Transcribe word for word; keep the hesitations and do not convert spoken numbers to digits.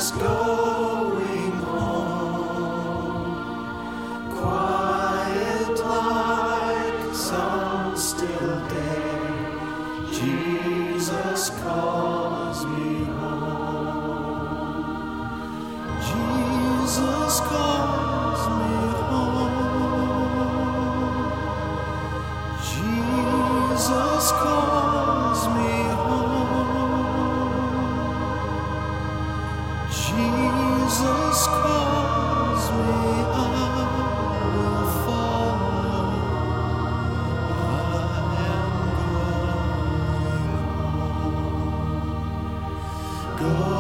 Jesus going home, quiet like some still day. Jesus calls me home. Jesus calls me home. Jesus calls me home. Jesus calls me, I will follow. I am going home. Go